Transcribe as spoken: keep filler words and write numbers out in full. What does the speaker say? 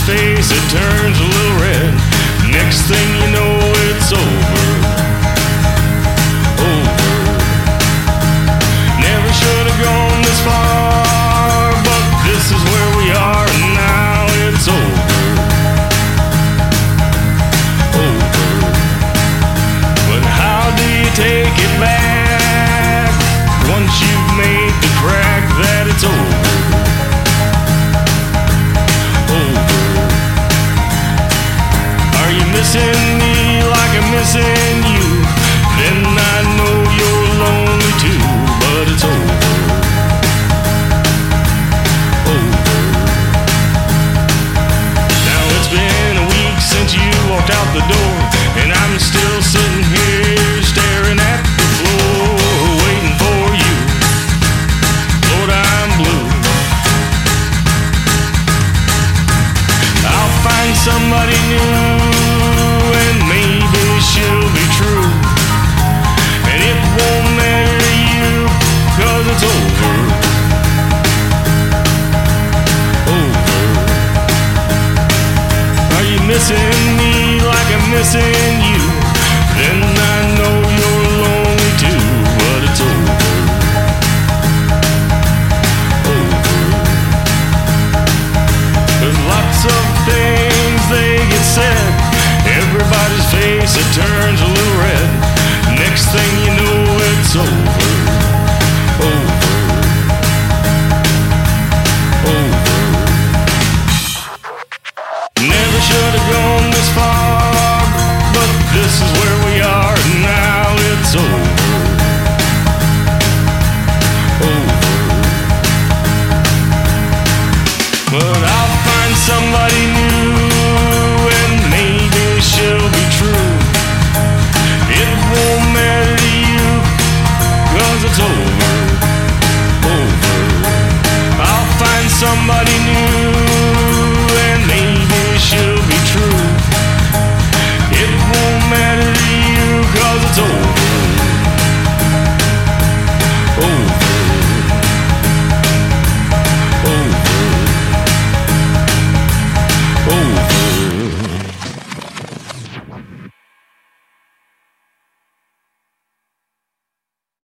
face, it turns a little red. Next thing you know, it's over. Over. Never should have gone this far, but this is where we are, and now it's over. Over. But how do you take it back once you've made the crack that it's over? Missing me like I'm missing you, then I know you're lonely too, but it's over. Over. Now it's been a week since you walked out the door, and I'm still sitting here staring at the floor, waiting for you. Lord, I'm blue. I'll find somebody new, she'll be true, and it won't matter to you, cause it's over. Over. Are you missing me like I'm missing you?